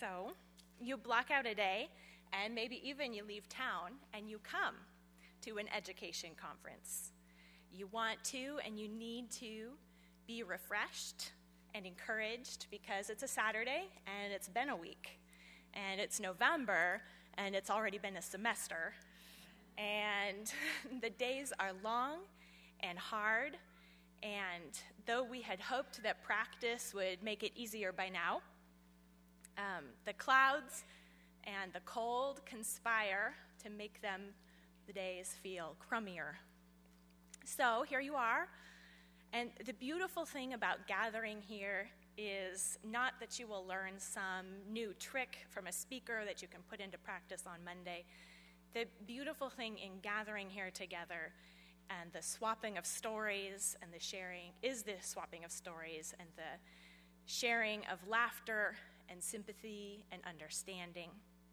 So you block out a day, and maybe even you leave town, and you come to an education conference. You want to and you need to be refreshed and encouraged because it's a Saturday, and it's been a week, and it's November, and it's already been a semester, and the days are long and hard, and though we had hoped that practice would make it easier by now, the clouds and the cold conspire to make the days feel crummier. So here you are, and the beautiful thing about gathering here is not that you will learn some new trick from a speaker that you can put into practice on Monday. The beautiful thing in gathering here together and the swapping of stories and the sharing is the swapping of stories and the sharing of laughter and sympathy and understanding.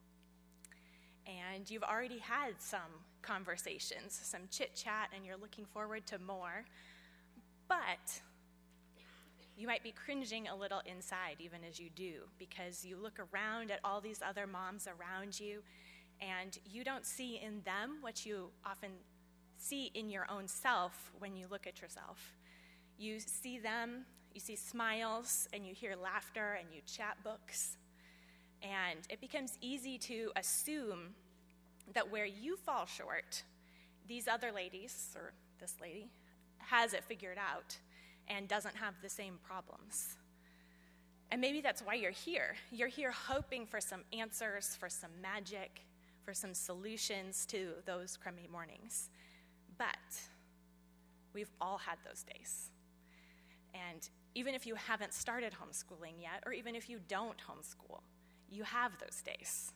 And you've already had some conversations, some chit-chat, and you're looking forward to more. But you might be cringing a little inside even as you do, because you look around at all these other moms around you, and you don't see in them what you often see in your own self when you look at yourself. You see them, you see smiles, and you hear laughter, and you chat books. And it becomes easy to assume that where you fall short, these other ladies, or this lady, has it figured out and doesn't have the same problems. And maybe that's why you're here. You're here hoping for some answers, for some magic, for some solutions to those crummy mornings. But we've all had those days. And even if you haven't started homeschooling yet, or even if you don't homeschool, you have those days.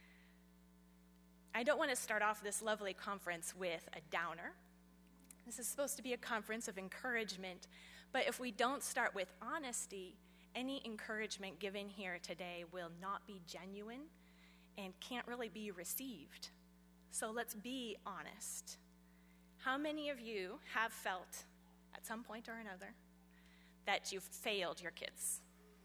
I don't want to start off this lovely conference with a downer. This is supposed to be a conference of encouragement, but if we don't start with honesty, any encouragement given here today will not be genuine and can't really be received. So let's be honest. How many of you have felt at some point or another that you've failed your kids?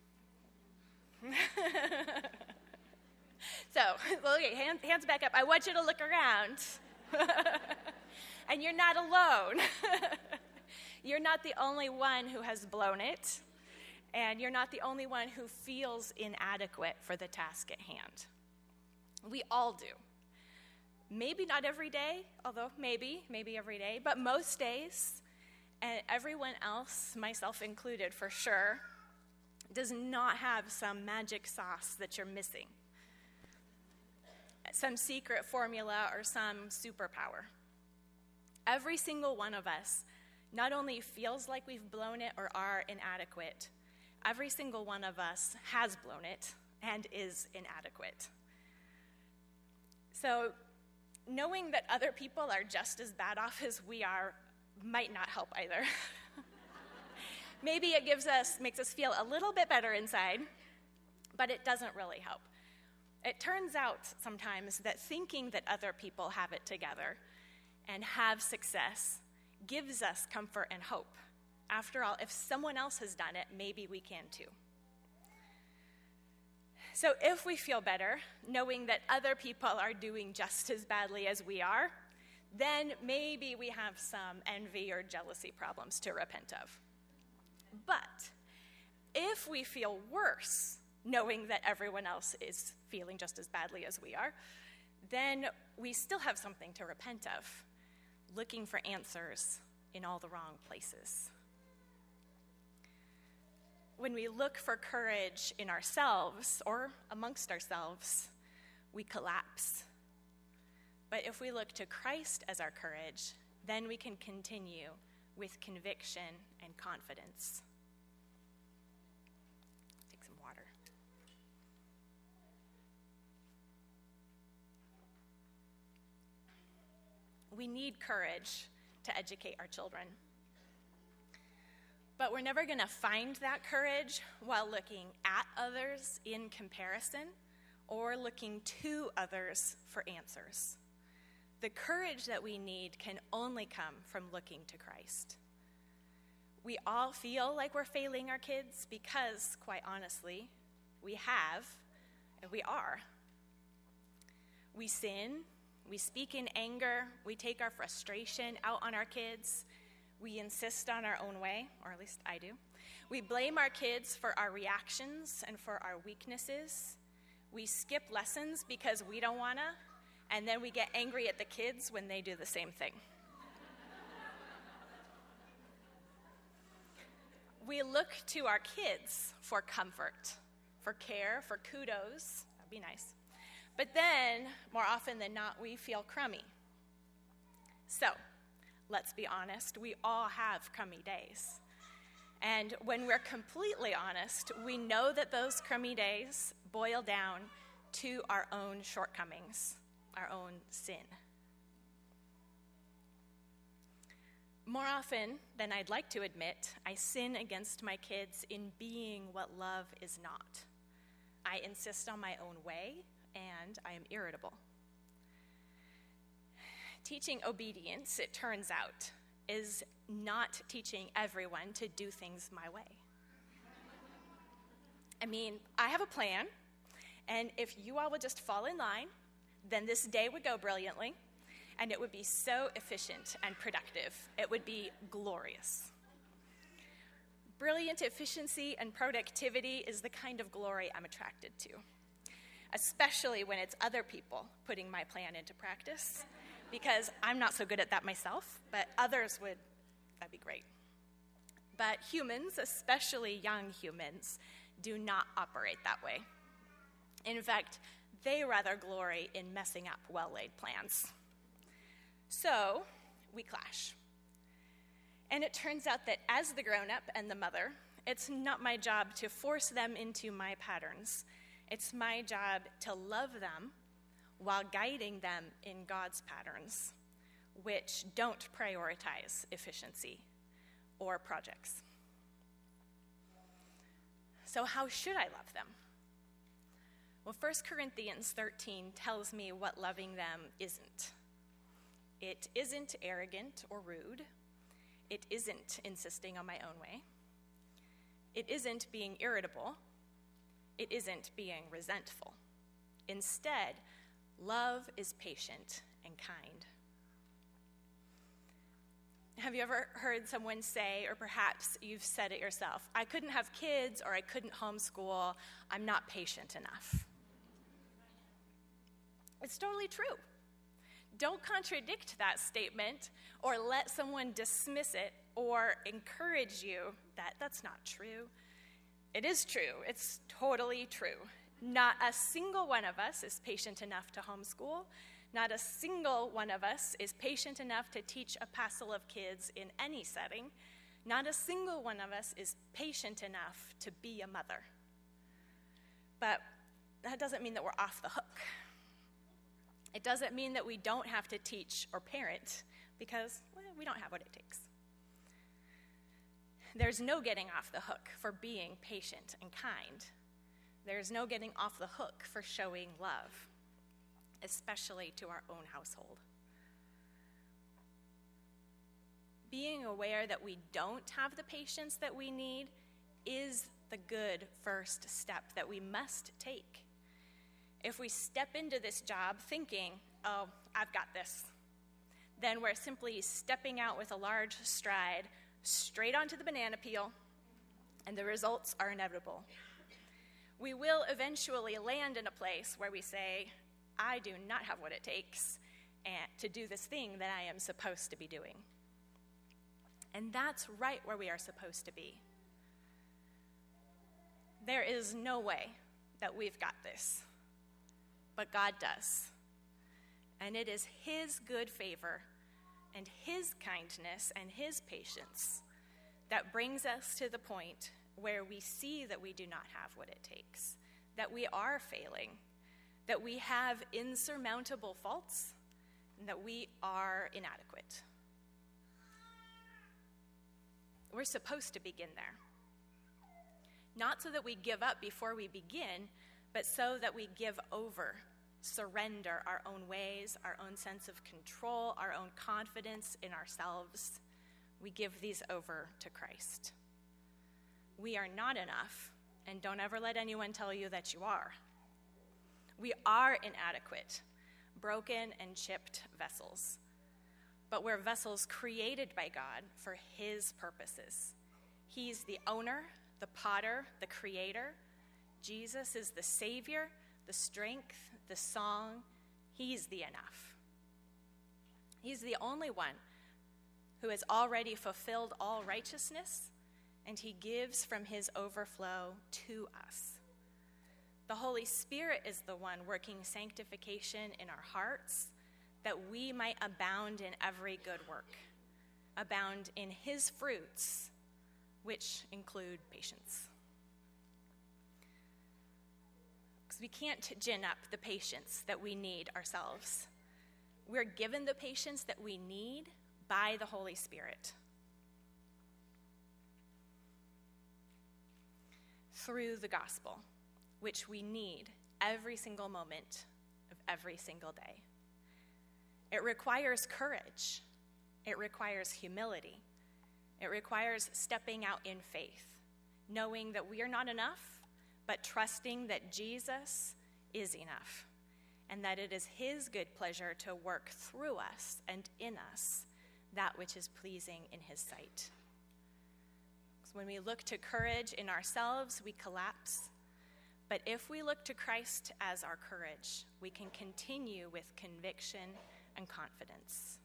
So, okay, hands back up. I want you to look around. And you're not alone. You're not the only one who has blown it, and you're not the only one who feels inadequate for the task at hand. We all do. Maybe not every day, although maybe every day, but most days, and everyone else, myself included for sure, does not have some magic sauce that you're missing, some secret formula or some superpower. Every single one of us not only feels like we've blown it or are inadequate, every single one of us has blown it and is inadequate. So knowing that other people are just as bad off as we are might not help either. Maybe it makes us feel a little bit better inside, but it doesn't really help. It turns out sometimes that thinking that other people have it together and have success gives us comfort and hope. After all, if someone else has done it, maybe we can too. So if we feel better, knowing that other people are doing just as badly as we are, then maybe we have some envy or jealousy problems to repent of. But if we feel worse, knowing that everyone else is feeling just as badly as we are, then we still have something to repent of, looking for answers in all the wrong places. When we look for courage in ourselves or amongst ourselves, we collapse. But if we look to Christ as our courage, then we can continue with conviction and confidence. Take some water. We need courage to educate our children. But we're never going to find that courage while looking at others in comparison or looking to others for answers. The courage that we need can only come from looking to Christ. We all feel like we're failing our kids because, quite honestly, we have, And we are. We sin, we speak in anger, we take our frustration out on our kids, we insist on our own way, or at least I do. We blame our kids for our reactions and for our weaknesses. We skip lessons because we don't wanna, and then we get angry at the kids when they do the same thing. We look to our kids for comfort, for care, for kudos. That'd be nice. But then, more often than not, we feel crummy. So, let's be honest, we all have crummy days. And when we're completely honest, we know that those crummy days boil down to our own shortcomings, our own sin. More often than I'd like to admit, I sin against my kids in being what love is not. I insist on my own way, and I am irritable. Teaching obedience, it turns out, is not teaching everyone to do things my way. I mean, I have a plan, and if you all would just fall in line, then this day would go brilliantly, and it would be so efficient and productive. It would be glorious. Brilliant efficiency and productivity is the kind of glory I'm attracted to, especially when it's other people putting my plan into practice, because I'm not so good at that myself, but others would, that'd be great. But humans, especially young humans, do not operate that way. In fact, they rather glory in messing up well-laid plans. So, we clash. And it turns out that as the grown-up and the mother, it's not my job to force them into my patterns. It's my job to love them while guiding them in God's patterns, which don't prioritize efficiency or projects. So how should I love them? Well, 1 Corinthians 13 tells me what loving them isn't. It isn't arrogant or rude. It isn't insisting on my own way. It isn't being irritable. It isn't being resentful. Instead, love is patient and kind. Have you ever heard someone say, or perhaps you've said it yourself, I couldn't have kids or I couldn't homeschool, I'm not patient enough? It's totally true. Don't contradict that statement or let someone dismiss it or encourage you that that's not true. It is true. It's totally true. Not a single one of us is patient enough to homeschool. Not a single one of us is patient enough to teach a passel of kids in any setting. Not a single one of us is patient enough to be a mother. But that doesn't mean that we're off the hook. It doesn't mean that we don't have to teach or parent because we don't have what it takes. There's no getting off the hook for being patient and kind. There's no getting off the hook for showing love, especially to our own household. Being aware that we don't have the patience that we need is the good first step that we must take. If we step into this job thinking, oh, I've got this, then we're simply stepping out with a large stride straight onto the banana peel, and the results are inevitable. We will eventually land in a place where we say, I do not have what it takes to do this thing that I am supposed to be doing. And that's right where we are supposed to be. There is no way that we've got this, but God does. And it is His good favor and His kindness and His patience that brings us to the point where we see that we do not have what it takes, that we are failing, that we have insurmountable faults, and that we are inadequate. We're supposed to begin there. Not so that we give up before we begin, but so that we give over, surrender our own ways, our own sense of control, our own confidence in ourselves. We give these over to Christ. We are not enough, and don't ever let anyone tell you that you are. We are inadequate, broken and chipped vessels. But we're vessels created by God for his purposes. He's the owner, the potter, the creator. Jesus is the Savior, the strength, the song. He's the enough. He's the only one who has already fulfilled all righteousness, and he gives from his overflow to us. The Holy Spirit is the one working sanctification in our hearts, that we might abound in every good work, abound in his fruits, which include patience. Because we can't gin up the patience that we need ourselves. We're given the patience that we need by the Holy Spirit. Through the gospel, which we need every single moment of every single day. It requires courage. It requires humility. It requires stepping out in faith, knowing that we are not enough, but trusting that Jesus is enough, and that it is his good pleasure to work through us and in us that which is pleasing in his sight. When we look to courage in ourselves, we collapse. But if we look to Christ as our courage, we can continue with conviction and confidence.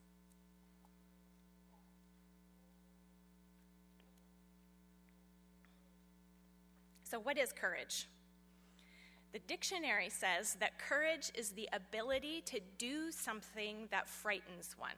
So what is courage? The dictionary says that courage is the ability to do something that frightens one.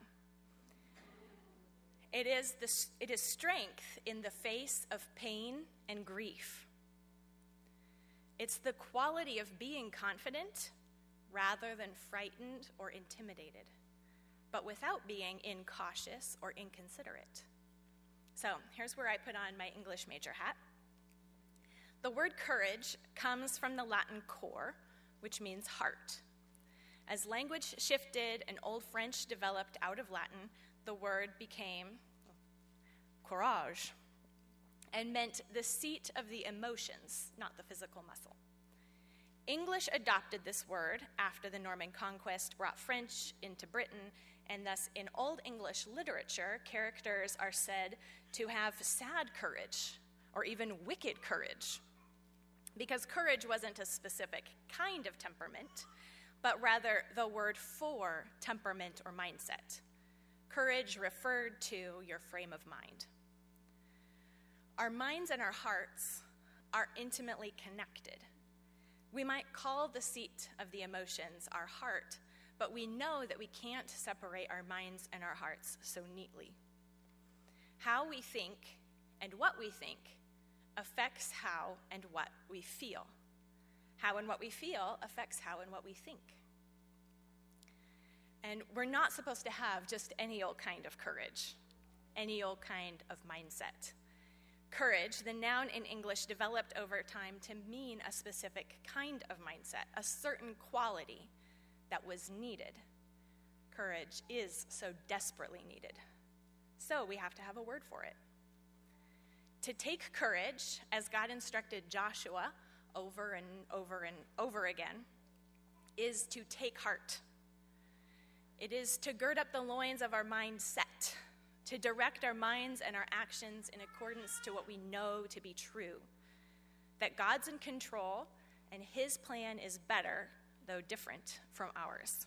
It is strength in the face of pain and grief. It's the quality of being confident rather than frightened or intimidated, but without being incautious or inconsiderate. So here's where I put on my English major hat. The word courage comes from the Latin cor, which means heart. As language shifted and Old French developed out of Latin, the word became courage and meant the seat of the emotions, not the physical muscle. English adopted this word after the Norman conquest brought French into Britain, and thus in Old English literature, characters are said to have sad courage or even wicked courage, because courage wasn't a specific kind of temperament, but rather the word for temperament or mindset. Courage referred to your frame of mind. Our minds and our hearts are intimately connected. We might call the seat of the emotions our heart, but we know that we can't separate our minds and our hearts so neatly. How we think and what we think affects how and what we feel. How and what we feel affects how and what we think. And we're not supposed to have just any old kind of courage, any old kind of mindset. Courage, the noun in English, developed over time to mean a specific kind of mindset, a certain quality that was needed. Courage is so desperately needed. So we have to have a word for it. To take courage, as God instructed Joshua over and over and over again, is to take heart. It is to gird up the loins of our mindset, to direct our minds and our actions in accordance to what we know to be true, that God's in control and his plan is better, though different from ours.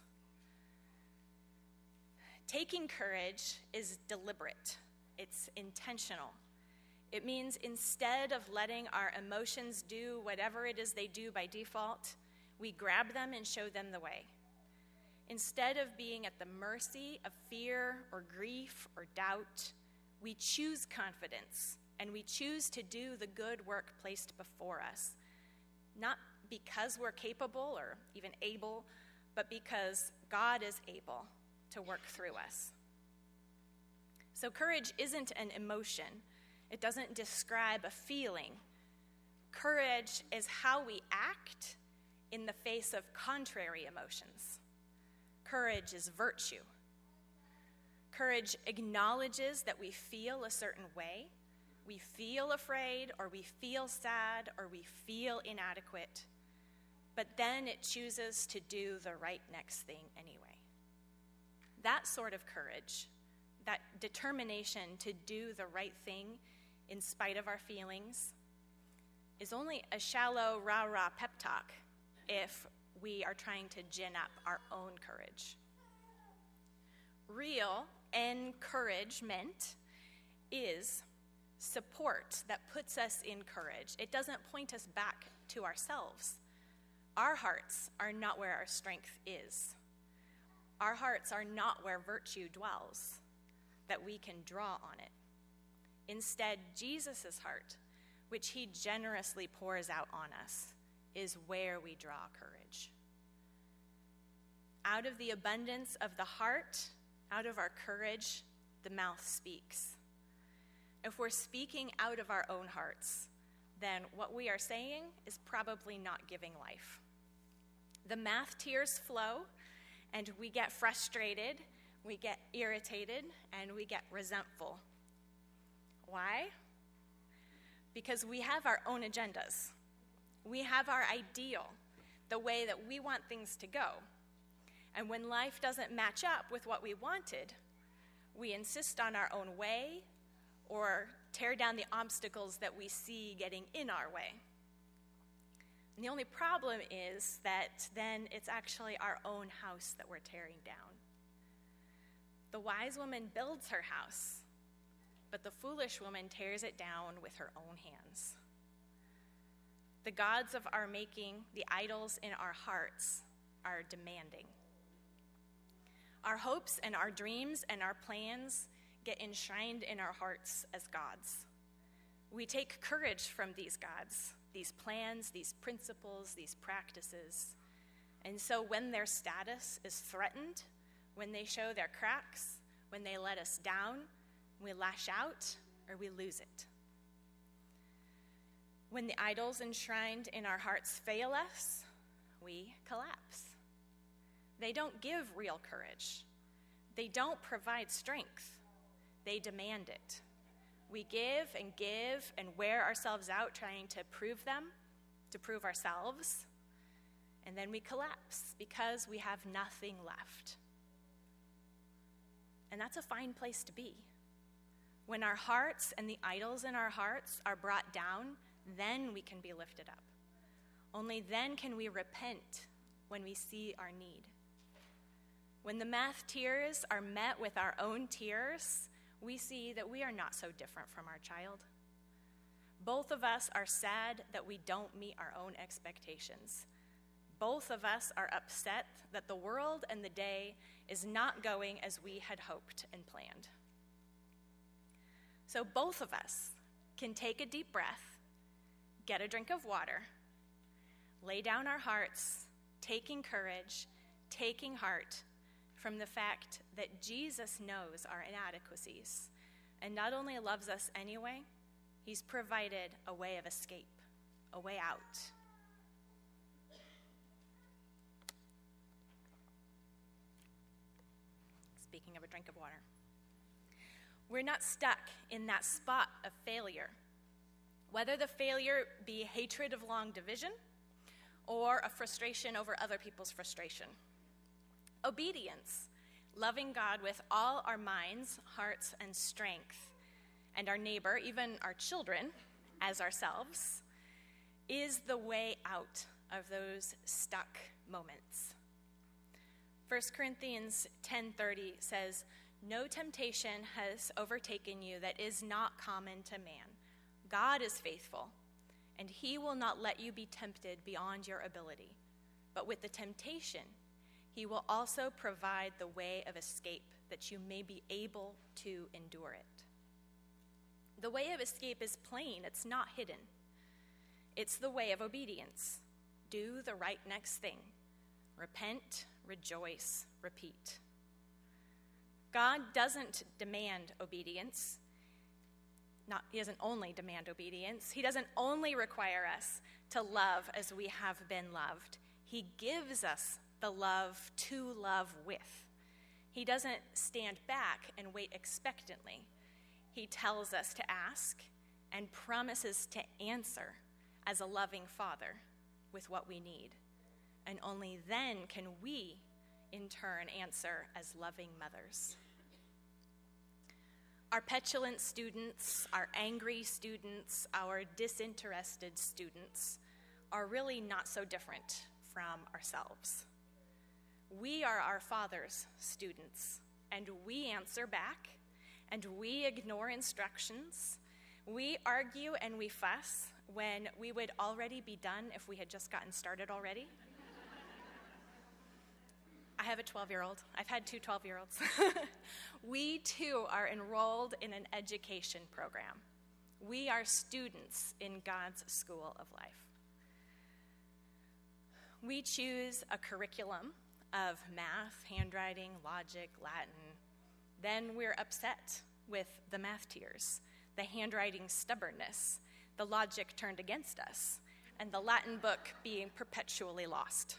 Taking courage is deliberate. It's intentional. It means instead of letting our emotions do whatever it is they do by default, we grab them and show them the way. Instead of being at the mercy of fear or grief or doubt, we choose confidence and we choose to do the good work placed before us, not because we're capable or even able, but because God is able to work through us. So courage isn't an emotion. It doesn't describe a feeling. Courage is how we act in the face of contrary emotions. Courage is virtue. Courage acknowledges that we feel a certain way. We feel afraid, or we feel sad, or we feel inadequate. but then it chooses to do the right next thing anyway. That sort of courage, that determination to do the right thing in spite of our feelings, is only a shallow rah-rah pep talk if we are trying to gin up our own courage. Real encouragement is support that puts us in courage. It doesn't point us back to ourselves. Our hearts are not where our strength is. Our hearts are not where virtue dwells, that we can draw on it. Instead, Jesus' heart, which he generously pours out on us, is where we draw courage. Out of the abundance of the heart, out of our courage, the mouth speaks. If we're speaking out of our own hearts, then what we are saying is probably not giving life. The math tears flow, and we get frustrated, we get irritated, and we get resentful. Why? Because we have our own agendas. We have our ideal, the way that we want things to go. And when life doesn't match up with what we wanted, we insist on our own way or tear down the obstacles that we see getting in our way. And the only problem is that then it's actually our own house that we're tearing down. The wise woman builds her house, but the foolish woman tears it down with her own hands. The gods of our making, the idols in our hearts, are demanding. Our hopes and our dreams and our plans get enshrined in our hearts as gods. We take courage from these gods, these plans, these principles, these practices. And so when their status is threatened, when they show their cracks, when they let us down, we lash out or we lose it. When the idols enshrined in our hearts fail us, we collapse. They don't give real courage. They don't provide strength. They demand it. We give and wear ourselves out trying to prove them, to prove ourselves, and then we collapse because we have nothing left. And that's a fine place to be. When our hearts and the idols in our hearts are brought down, then we can be lifted up. Only then can we repent when we see our need. When the math tears are met with our own tears, we see that we are not so different from our child. Both of us are sad that we don't meet our own expectations. Both of us are upset that the world and the day is not going as we had hoped and planned. So both of us can take a deep breath, get a drink of water, lay down our hearts, taking courage, taking heart from the fact that Jesus knows our inadequacies and not only loves us anyway, he's provided a way of escape, a way out. Speaking of a drink of water. We're not stuck in that spot of failure. Whether the failure be hatred of long division or a frustration over other people's frustration. Obedience, loving God with all our minds, hearts, and strength, and our neighbor, even our children, as ourselves, is the way out of those stuck moments. 1 Corinthians 10:30 says, "No temptation has overtaken you that is not common to man. God is faithful, and he will not let you be tempted beyond your ability. But with the temptation, he will also provide the way of escape that you may be able to endure it." The way of escape is plain, it's not hidden. It's the way of obedience. Do the right next thing. Repent, rejoice, repeat. God doesn't demand obedience. He doesn't only demand obedience. He doesn't only require us to love as we have been loved. He gives us the love to love with. He doesn't stand back and wait expectantly. He tells us to ask and promises to answer as a loving father with what we need. and only then can we, in turn, answer as loving mothers. Our petulant students, our angry students, our disinterested students are really not so different from ourselves. We are our Father's students, and we answer back, and we ignore instructions. We argue and we fuss when we would already be done if we had just gotten started already. I have a 12-year-old. I've had two 12-year-olds. We, too, are enrolled in an education program. We are students in God's school of life. We choose a curriculum of math, handwriting, logic, Latin. Then we're upset with the math tears, the handwriting stubbornness, the logic turned against us, and the Latin book being perpetually lost.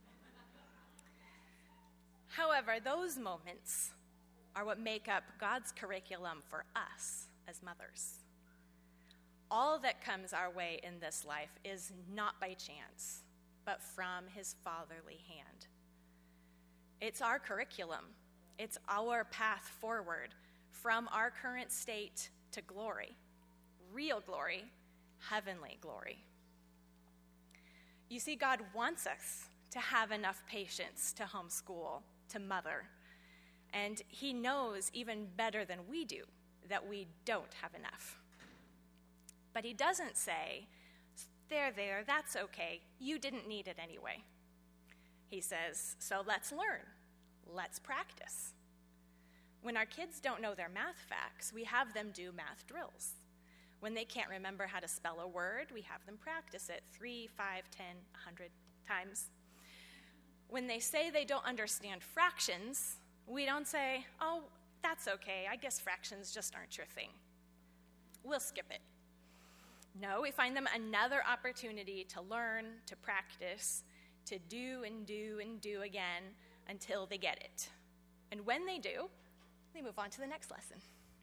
However, those moments are what make up God's curriculum for us as mothers. All that comes our way in this life is not by chance, but from his fatherly hand. It's our curriculum. It's our path forward from our current state to glory, real glory, heavenly glory. You see, God wants us to have enough patience to homeschool, to mother, and he knows even better than we do that we don't have enough. But he doesn't say, there, that's okay, you didn't need it anyway. He says, so let's learn, let's practice. When our kids don't know their math facts, we have them do math drills. When they can't remember how to spell a word, we have them practice it 3, 5, 10, 100 times. When they say they don't understand fractions, we don't say, oh, that's okay, I guess fractions just aren't your thing. We'll skip it. No, we find them another opportunity to learn, to practice, to do and do and do again until they get it. And when they do, they move on to the next lesson.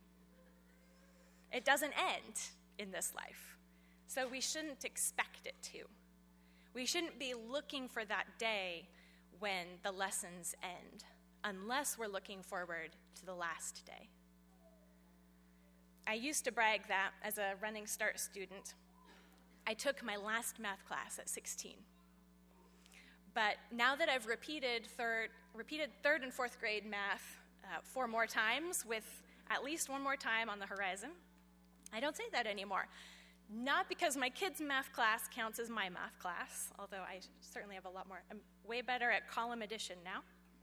It doesn't end in this life, so we shouldn't expect it to. We shouldn't be looking for that day when the lessons end, unless we're looking forward to the last day. I used to brag that as a Running Start student, I took my last math class at 16. But now that I've repeated third and fourth grade math 4 more times, with at least one more time on the horizon, I don't say that anymore. Not because my kids' math class counts as my math class, although I certainly have a lot more. I'm way better at column addition now.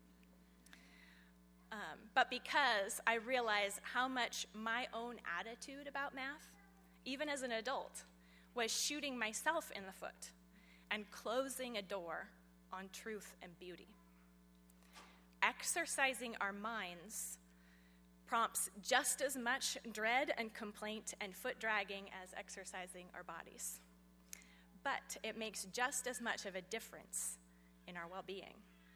But because I realize how much my own attitude about math, even as an adult, was shooting myself in the foot and closing a door on truth and beauty. Exercising our minds prompts just as much dread and complaint and foot dragging as exercising our bodies. But it makes just as much of a difference in our well-being.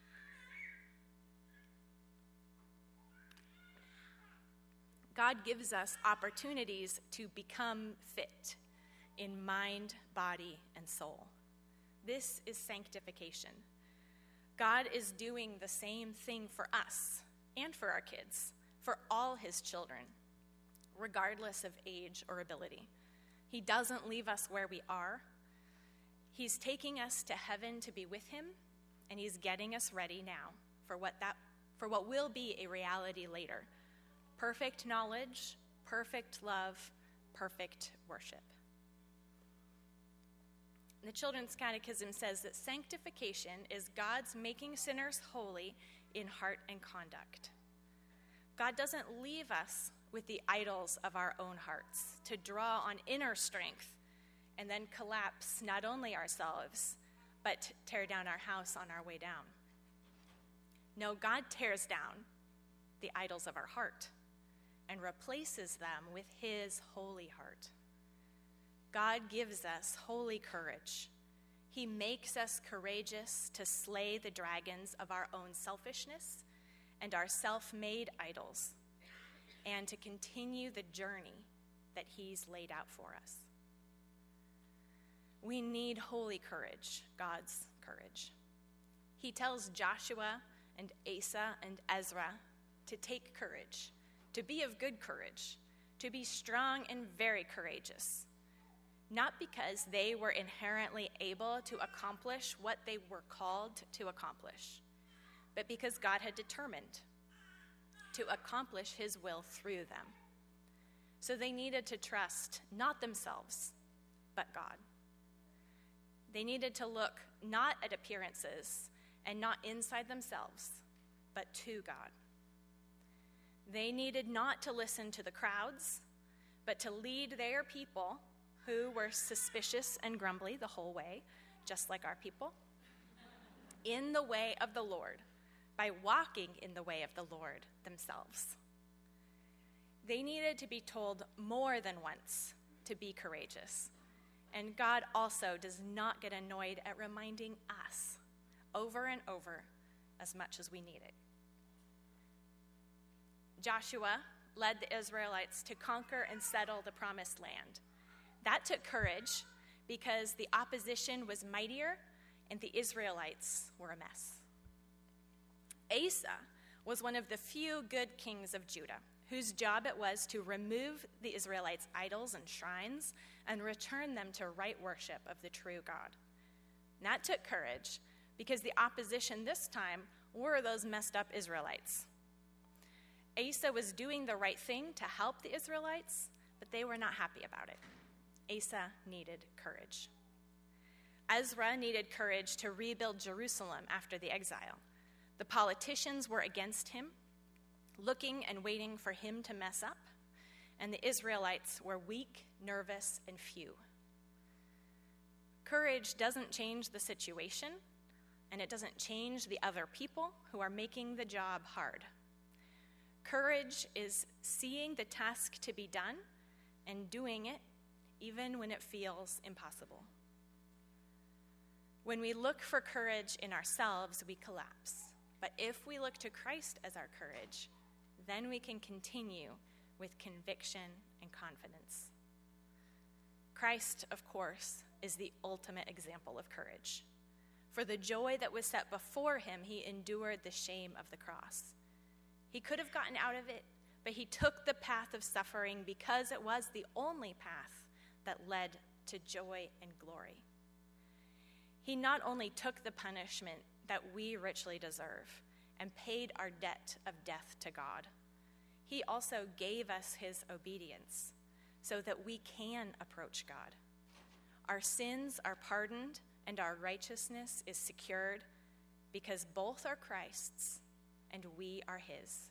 God gives us opportunities to become fit in mind, body, and soul. This is sanctification. God is doing the same thing for us and for our kids, for all his children, regardless of age or ability. He doesn't leave us where we are. He's taking us to heaven to be with him, and he's getting us ready now for what will be a reality later. Perfect knowledge, perfect love, perfect worship. The Children's Catechism says that sanctification is God's making sinners holy in heart and conduct. God doesn't leave us with the idols of our own hearts to draw on inner strength and then collapse not only ourselves, but tear down our house on our way down. No, God tears down the idols of our heart and replaces them with his holy heart. God gives us holy courage. He makes us courageous to slay the dragons of our own selfishness and our self-made idols, and to continue the journey that he's laid out for us. We need holy courage, God's courage. he tells Joshua and Asa and Ezra to take courage, to be of good courage, to be strong and very courageous, not because they were inherently able to accomplish what they were called to accomplish, but because God had determined to accomplish his will through them. So they needed to trust not themselves, but God. They needed to look not at appearances and not inside themselves, but to God. They needed not to listen to the crowds, but to lead their people, who were suspicious and grumbly the whole way, just like our people, in the way of the Lord, by walking in the way of the Lord themselves. They needed to be told more than once to be courageous. And God also does not get annoyed at reminding us over and over as much as we need it. Joshua led the Israelites to conquer and settle the promised land. That took courage because the opposition was mightier and the Israelites were a mess. Asa was one of the few good kings of Judah, whose job it was to remove the Israelites' idols and shrines and return them to right worship of the true God. And that took courage because the opposition this time were those messed up Israelites. Asa was doing the right thing to help the Israelites, but they were not happy about it. Asa needed courage. Ezra needed courage to rebuild Jerusalem after the exile. The politicians were against him, looking and waiting for him to mess up, and the Israelites were weak, nervous, and few. Courage doesn't change the situation, and it doesn't change the other people who are making the job hard. Courage is seeing the task to be done and doing it even when it feels impossible. When we look for courage in ourselves, we collapse. But if we look to Christ as our courage, then we can continue with conviction and confidence. Christ, of course, is the ultimate example of courage. For the joy that was set before him, he endured the shame of the cross. He could have gotten out of it, but he took the path of suffering because it was the only path that led to joy and glory. He not only took the punishment that we richly deserve and paid our debt of death to God, he also gave us his obedience so that we can approach God. Our sins are pardoned and our righteousness is secured because both are Christ's and we are his.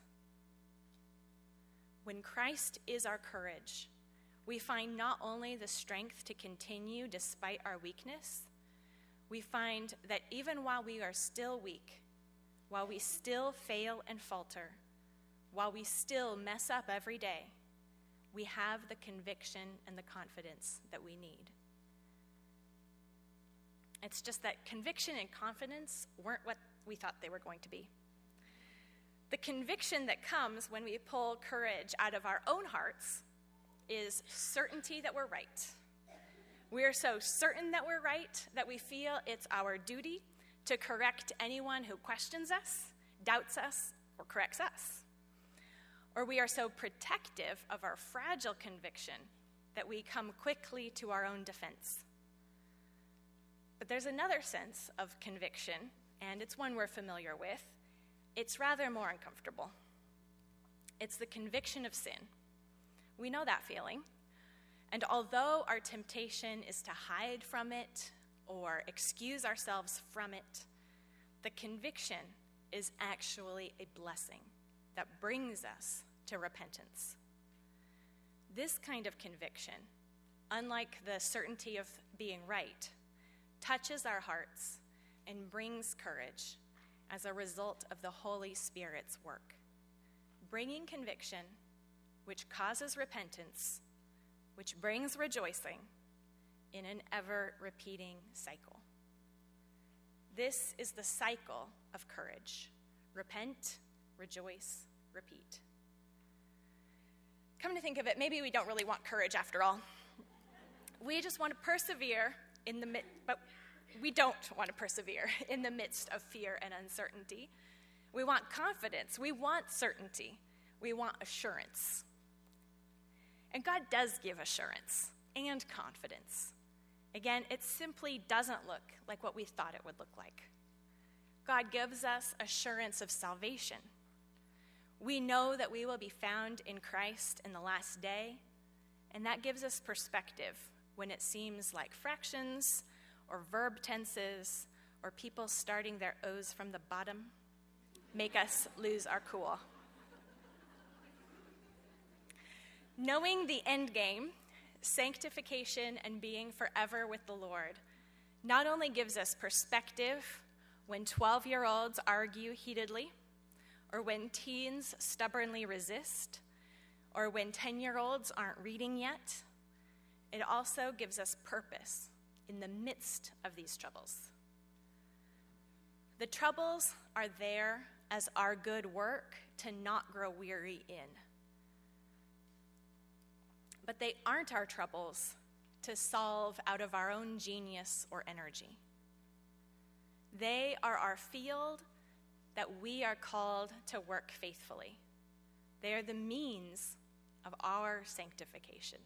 When Christ is our courage, we find not only the strength to continue despite our weakness, we find that even while we are still weak, while we still fail and falter, while we still mess up every day, we have the conviction and the confidence that we need. It's just that conviction and confidence weren't what we thought they were going to be. The conviction that comes when we pull courage out of our own hearts is certainty that we're right. We are so certain that we're right that we feel it's our duty to correct anyone who questions us, doubts us, or corrects us. Or we are so protective of our fragile conviction that we come quickly to our own defense. But there's another sense of conviction, and it's one we're familiar with. It's rather more uncomfortable. It's the conviction of sin. We know that feeling. And although our temptation is to hide from it or excuse ourselves from it, the conviction is actually a blessing that brings us to repentance. This kind of conviction, unlike the certainty of being right, touches our hearts and brings courage as a result of the Holy Spirit's work, bringing conviction, which causes repentance, which brings rejoicing in an ever-repeating cycle. This is the cycle of courage. Repent, rejoice, repeat. Come to think of it, maybe we don't really want courage after all. We just want to persevere in the midst. We don't want to persevere in the midst of fear and uncertainty. We want confidence. We want certainty. We want assurance. And God does give assurance and confidence. Again, it simply doesn't look like what we thought it would look like. God gives us assurance of salvation. We know that we will be found in Christ in the last day, and that gives us perspective when it seems like fractions or verb tenses or people starting their O's from the bottom make us lose our cool. Knowing the end game, sanctification and being forever with the Lord, not only gives us perspective when 12-year-olds argue heatedly, or when teens stubbornly resist, or when 10-year-olds aren't reading yet, it also gives us purpose in the midst of these troubles. The troubles are there as our good work to not grow weary in. But they aren't our troubles to solve out of our own genius or energy. They are our field that we are called to work faithfully. They are the means of our sanctification.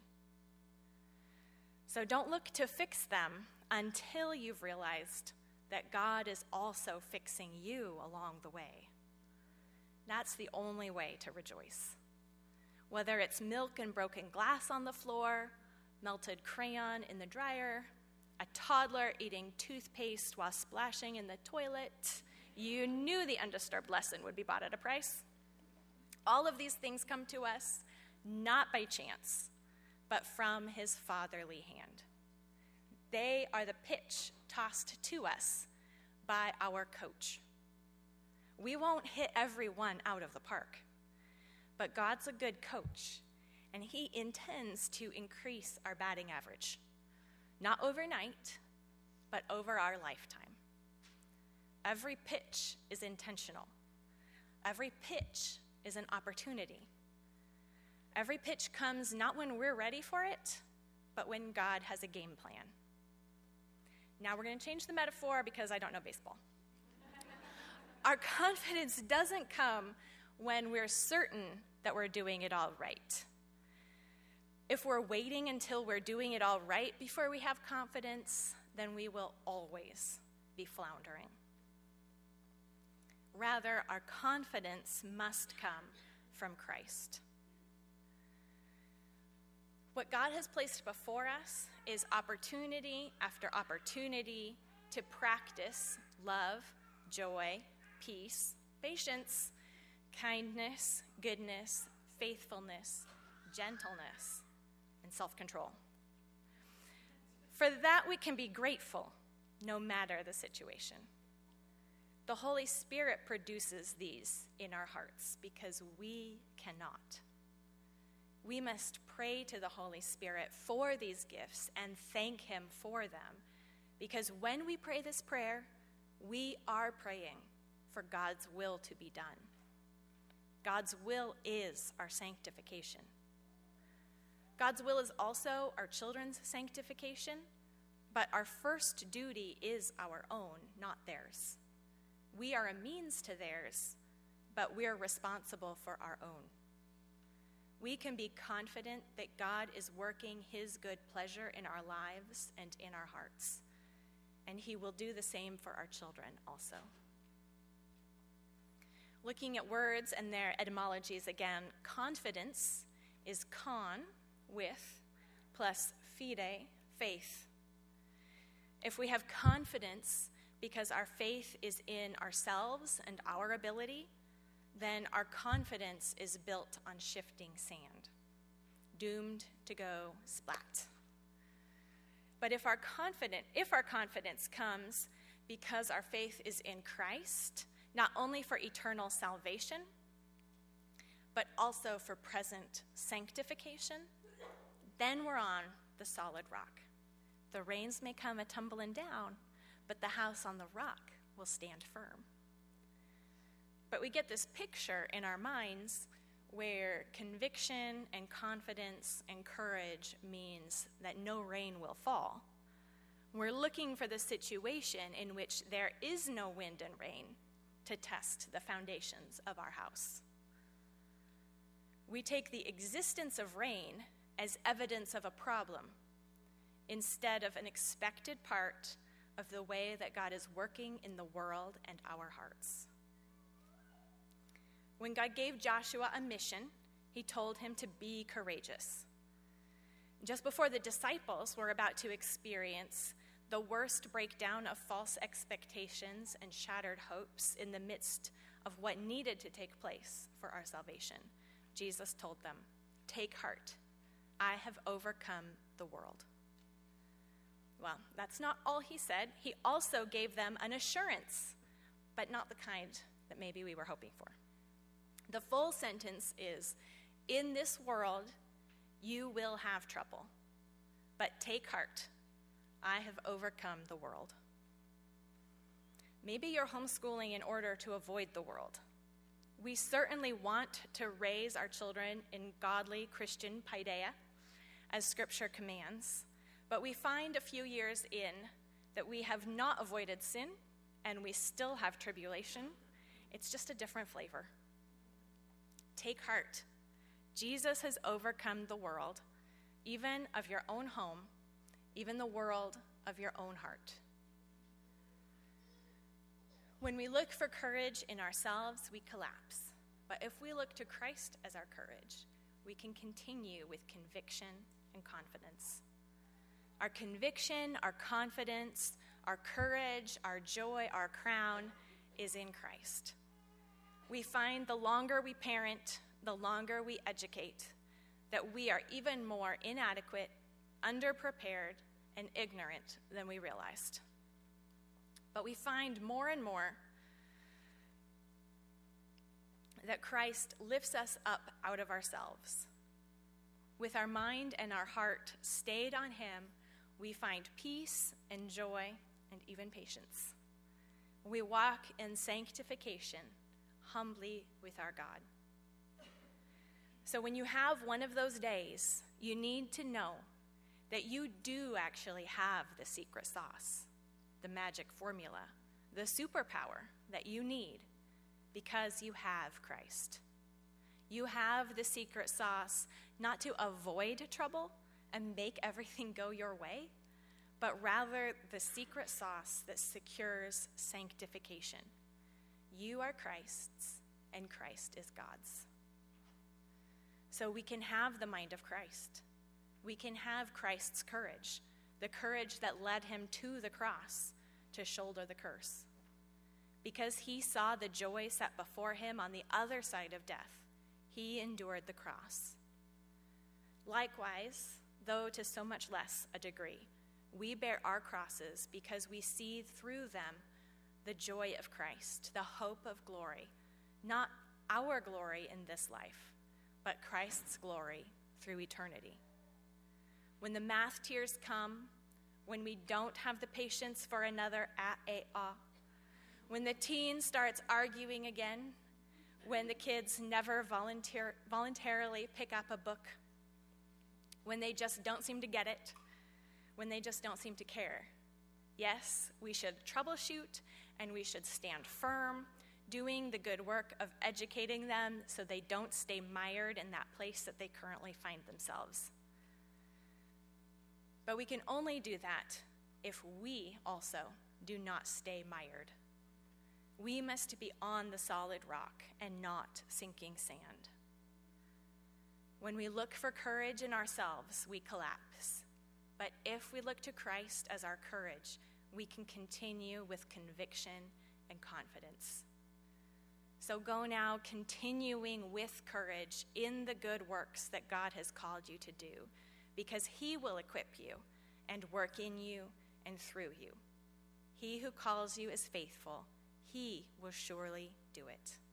So don't look to fix them until you've realized that God is also fixing you along the way. That's the only way to rejoice. Whether it's milk and broken glass on the floor, melted crayon in the dryer, a toddler eating toothpaste while splashing in the toilet, you knew the undisturbed lesson would be bought at a price. All of these things come to us not by chance, but from his fatherly hand. They are the pitch tossed to us by our coach. We won't hit everyone out of the park, but God's a good coach, and he intends to increase our batting average, not overnight, but over our lifetime. Every pitch is intentional. Every pitch is an opportunity. Every pitch comes not when we're ready for it, but when God has a game plan. Now we're going to change the metaphor because I don't know baseball. Our confidence doesn't come when we're certain that we're doing it all right. If we're waiting until we're doing it all right before we have confidence, then we will always be floundering. Rather, our confidence must come from Christ. What God has placed before us is opportunity after opportunity to practice love, joy, peace, patience, kindness, goodness, faithfulness, gentleness, and self-control. For that we can be grateful no matter the situation. The Holy Spirit produces these in our hearts because we cannot. We must pray to the Holy Spirit for these gifts and thank him for them, because when we pray this prayer, we are praying for God's will to be done. God's will is our sanctification. God's will is also our children's sanctification, but our first duty is our own, not theirs. We are a means to theirs, but we're responsible for our own. We can be confident that God is working his good pleasure in our lives and in our hearts, and he will do the same for our children also. Looking at words and their etymologies again, confidence is con, with, plus fide, faith. If we have confidence because our faith is in ourselves and our ability, then our confidence is built on shifting sand, doomed to go splat. But if our confidence comes because our faith is in Christ, not only for eternal salvation, but also for present sanctification, then we're on the solid rock. The rains may come a-tumbling down, but the house on the rock will stand firm. But we get this picture in our minds where conviction and confidence and courage means that no rain will fall, We're looking for the situation in which there is no wind and rain to test the foundations of our house. We take the existence of rain as evidence of a problem instead of an expected part of the way that God is working in the world and our hearts. When God gave Joshua a mission, he told him to be courageous. Just before the disciples were about to experience the worst breakdown of false expectations and shattered hopes in the midst of what needed to take place for our salvation, Jesus told them, "Take heart, I have overcome the world." Well, that's not all he said. He also gave them an assurance, but not the kind that maybe we were hoping for. The full sentence is, "In this world, you will have trouble, but take heart, I have overcome the world." Maybe you're homeschooling in order to avoid the world. We certainly want to raise our children in godly Christian paideia, as Scripture commands, but we find a few years in that we have not avoided sin and we still have tribulation. It's just a different flavor. Take heart. Jesus has overcome the world, even of your own home, even the world of your own heart. When we look for courage in ourselves, we collapse. But if we look to Christ as our courage, we can continue with conviction and confidence. Our conviction, our confidence, our courage, our joy, our crown is in Christ. We find the longer we parent, the longer we educate, that we are even more inadequate, underprepared, and ignorant than we realized. But we find more and more that Christ lifts us up out of ourselves. With our mind and our heart stayed on him, we find peace and joy and even patience. We walk in sanctification humbly with our God. So when you have one of those days, you need to know that you do actually have the secret sauce, the magic formula, the superpower that you need because you have Christ. You have the secret sauce not to avoid trouble and make everything go your way, but rather the secret sauce that secures sanctification. You are Christ's, and Christ is God's. So we can have the mind of Christ. We can have Christ's courage, the courage that led him to the cross to shoulder the curse. Because he saw the joy set before him on the other side of death, he endured the cross. Likewise, though to so much less a degree, we bear our crosses because we see through them the joy of Christ, the hope of glory, not our glory in this life, but Christ's glory through eternity. When the math tears come, when we don't have the patience for another ah, when the teen starts arguing again, when the kids never voluntarily pick up a book, when they just don't seem to get it, when they just don't seem to care. Yes, we should troubleshoot and we should stand firm, doing the good work of educating them so they don't stay mired in that place that they currently find themselves. But we can only do that if we also do not stay mired. We must be on the solid rock and not sinking sand. When we look for courage in ourselves, we collapse. But if we look to Christ as our courage, we can continue with conviction and confidence. So go now, continuing with courage in the good works that God has called you to do, because he will equip you and work in you and through you. He who calls you is faithful. He will surely do it.